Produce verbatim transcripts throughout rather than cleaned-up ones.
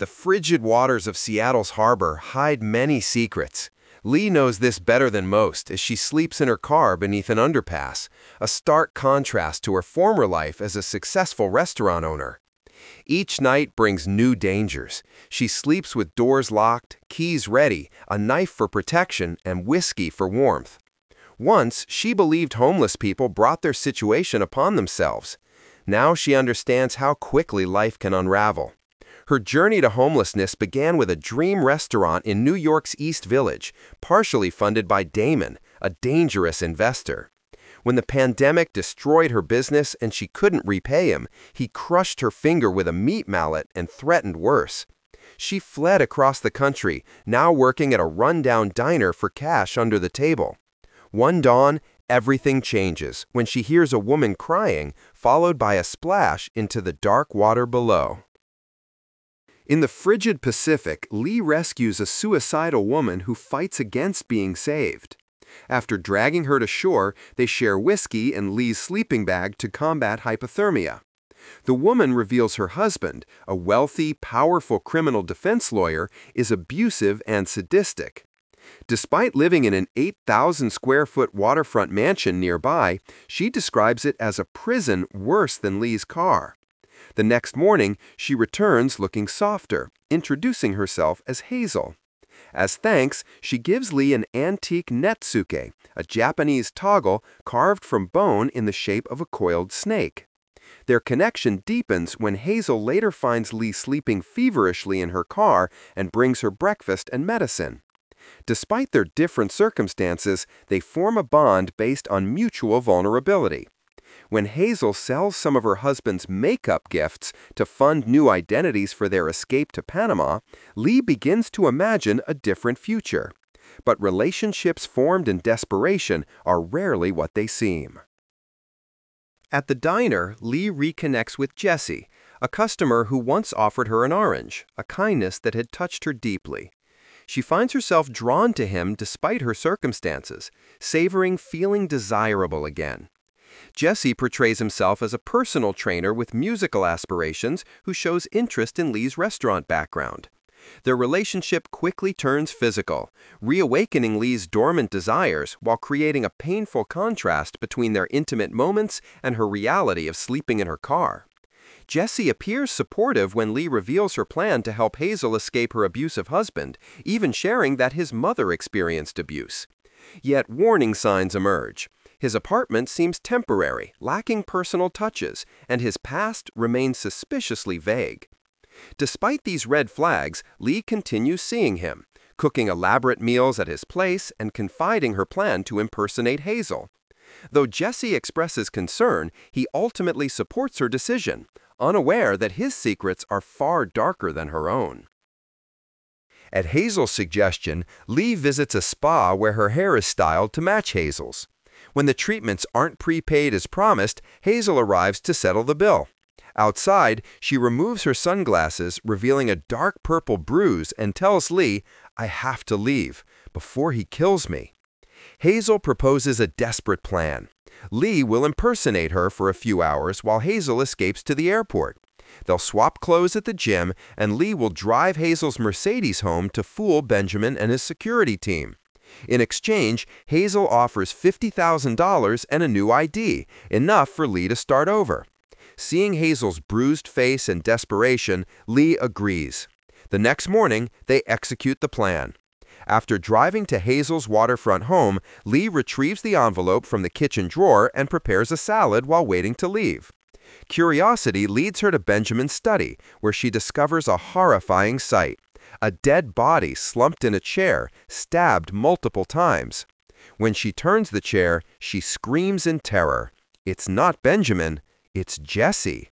The frigid waters of Seattle's harbor hide many secrets. Lee knows this better than most as she sleeps in her car beneath an underpass, a stark contrast to her former life as a successful restaurant owner. Each night brings new dangers. She sleeps with doors locked, keys ready, a knife for protection, and whiskey for warmth. Once, she believed homeless people brought their situation upon themselves. Now she understands how quickly life can unravel. Her journey to homelessness began with a dream restaurant in New York's East Village, partially funded by Damon, a dangerous investor. When the pandemic destroyed her business and she couldn't repay him, he crushed her finger with a meat mallet and threatened worse. She fled across the country, now working at a rundown diner for cash under the table. One dawn, everything changes when she hears a woman crying, followed by a splash into the dark water below. In the frigid Pacific, Lee rescues a suicidal woman who fights against being saved. After dragging her to shore, they share whiskey and Lee's sleeping bag to combat hypothermia. The woman reveals her husband, a wealthy, powerful criminal defense lawyer, is abusive and sadistic. Despite living in an eight thousand square foot waterfront mansion nearby, she describes it as a prison worse than Lee's car. The next morning, she returns looking softer, introducing herself as Hazel. As thanks, she gives Lee an antique netsuke, a Japanese toggle carved from bone in the shape of a coiled snake. Their connection deepens when Hazel later finds Lee sleeping feverishly in her car and brings her breakfast and medicine. Despite their different circumstances, they form a bond based on mutual vulnerability. When Hazel sells some of her husband's makeup gifts to fund new identities for their escape to Panama, Lee begins to imagine a different future. But relationships formed in desperation are rarely what they seem. At the diner, Lee reconnects with Jesse, a customer who once offered her an orange, a kindness that had touched her deeply. She finds herself drawn to him despite her circumstances, savoring feeling desirable again. Jesse portrays himself as a personal trainer with musical aspirations who shows interest in Lee's restaurant background. Their relationship quickly turns physical, reawakening Lee's dormant desires while creating a painful contrast between their intimate moments and her reality of sleeping in her car. Jesse appears supportive when Lee reveals her plan to help Hazel escape her abusive husband, even sharing that his mother experienced abuse. Yet warning signs emerge. His apartment seems temporary, lacking personal touches, and his past remains suspiciously vague. Despite these red flags, Lee continues seeing him, cooking elaborate meals at his place and confiding her plan to impersonate Hazel. Though Jesse expresses concern, he ultimately supports her decision, unaware that his secrets are far darker than her own. At Hazel's suggestion, Lee visits a spa where her hair is styled to match Hazel's. When the treatments aren't prepaid as promised, Hazel arrives to settle the bill. Outside, she removes her sunglasses, revealing a dark purple bruise, and tells Lee, "I have to leave, before he kills me." Hazel proposes a desperate plan. Lee will impersonate her for a few hours while Hazel escapes to the airport. They'll swap clothes at the gym, and Lee will drive Hazel's Mercedes home to fool Benjamin and his security team. In exchange, Hazel offers fifty thousand dollars and a new I D, enough for Lee to start over. Seeing Hazel's bruised face and desperation, Lee agrees. The next morning, they execute the plan. After driving to Hazel's waterfront home, Lee retrieves the envelope from the kitchen drawer and prepares a salad while waiting to leave. Curiosity leads her to Benjamin's study, where she discovers a horrifying sight. A dead body slumped in a chair, stabbed multiple times. When she turns the chair, she screams in terror. It's not Benjamin, it's Jesse.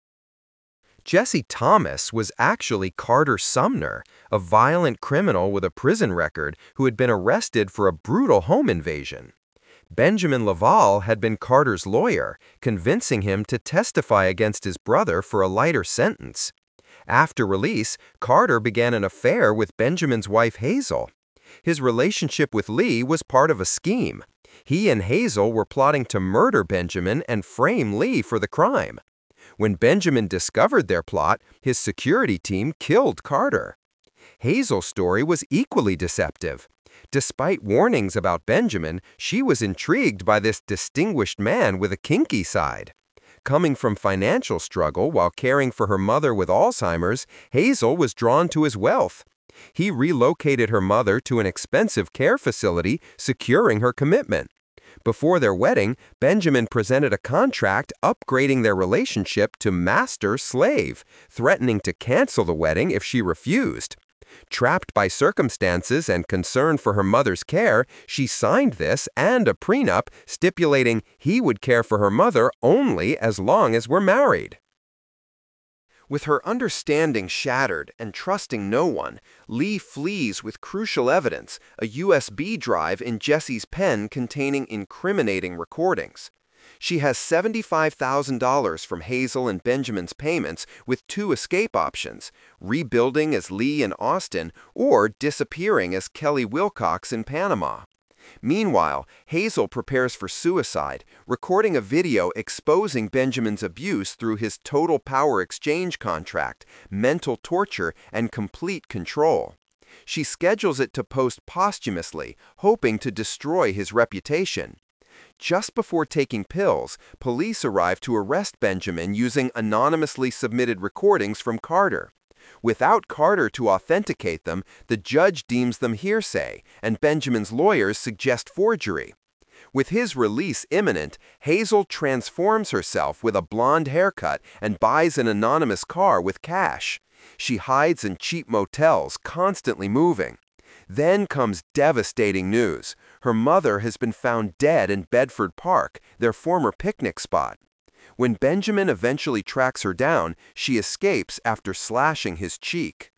Jesse Thomas was actually Carter Sumner, a violent criminal with a prison record who had been arrested for a brutal home invasion. Benjamin Laval had been Carter's lawyer, convincing him to testify against his brother for a lighter sentence. After release, Carter began an affair with Benjamin's wife Hazel. His relationship with Lee was part of a scheme. He and Hazel were plotting to murder Benjamin and frame Lee for the crime. When Benjamin discovered their plot, his security team killed Carter. Hazel's story was equally deceptive. Despite warnings about Benjamin, she was intrigued by this distinguished man with a kinky side. Coming from financial struggle while caring for her mother with Alzheimer's, Hazel was drawn to his wealth. He relocated her mother to an expensive care facility, securing her commitment. Before their wedding, Benjamin presented a contract upgrading their relationship to master-slave, threatening to cancel the wedding if she refused. Trapped by circumstances and concern for her mother's care, she signed this and a prenup stipulating he would care for her mother only as long as we're married. With her understanding shattered and trusting no one, Lee flees with crucial evidence, a U S B drive in Jesse's pen containing incriminating recordings. She has seventy-five thousand dollars from Hazel and Benjamin's payments with two escape options, rebuilding as Lee in Austin or disappearing as Kelly Wilcox in Panama. Meanwhile, Hazel prepares for suicide, recording a video exposing Benjamin's abuse through his total power exchange contract, mental torture, and complete control. She schedules it to post posthumously, hoping to destroy his reputation. Just before taking pills, police arrive to arrest Benjamin using anonymously submitted recordings from Carter. Without Carter to authenticate them, the judge deems them hearsay, and Benjamin's lawyers suggest forgery. With his release imminent, Hazel transforms herself with a blonde haircut and buys an anonymous car with cash. She hides in cheap motels, constantly moving. Then comes devastating news. Her mother has been found dead in Bedford Park, their former picnic spot. When Benjamin eventually tracks her down, she escapes after slashing his cheek.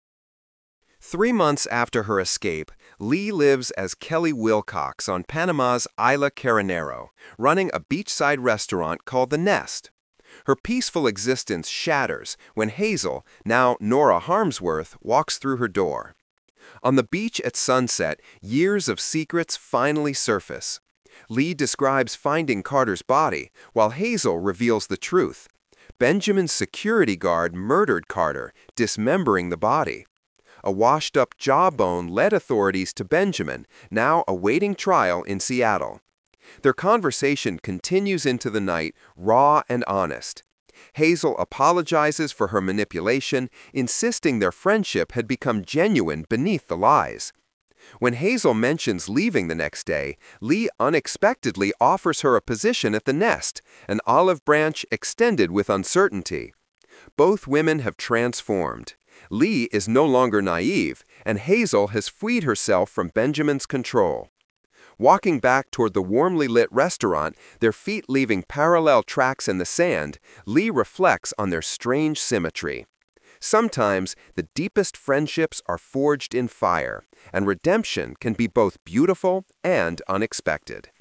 Three months after her escape, Lee lives as Kelly Wilcox on Panama's Isla Carnero, running a beachside restaurant called The Nest. Her peaceful existence shatters when Hazel, now Nora Harmsworth, walks through her door. On the beach at sunset, years of secrets finally surface. Lee describes finding Carter's body, while Hazel reveals the truth. Benjamin's security guard murdered Carter, dismembering the body. A washed-up jawbone led authorities to Benjamin, now awaiting trial in Seattle. Their conversation continues into the night, raw and honest. Hazel apologizes for her manipulation, insisting their friendship had become genuine beneath the lies. When Hazel mentions leaving the next day, Lee unexpectedly offers her a position at The Nest, an olive branch extended with uncertainty. Both women have transformed. Lee is no longer naive, and Hazel has freed herself from Benjamin's control. Walking back toward the warmly lit restaurant, their feet leaving parallel tracks in the sand, Lee reflects on their strange symmetry. Sometimes, the deepest friendships are forged in fire, and redemption can be both beautiful and unexpected.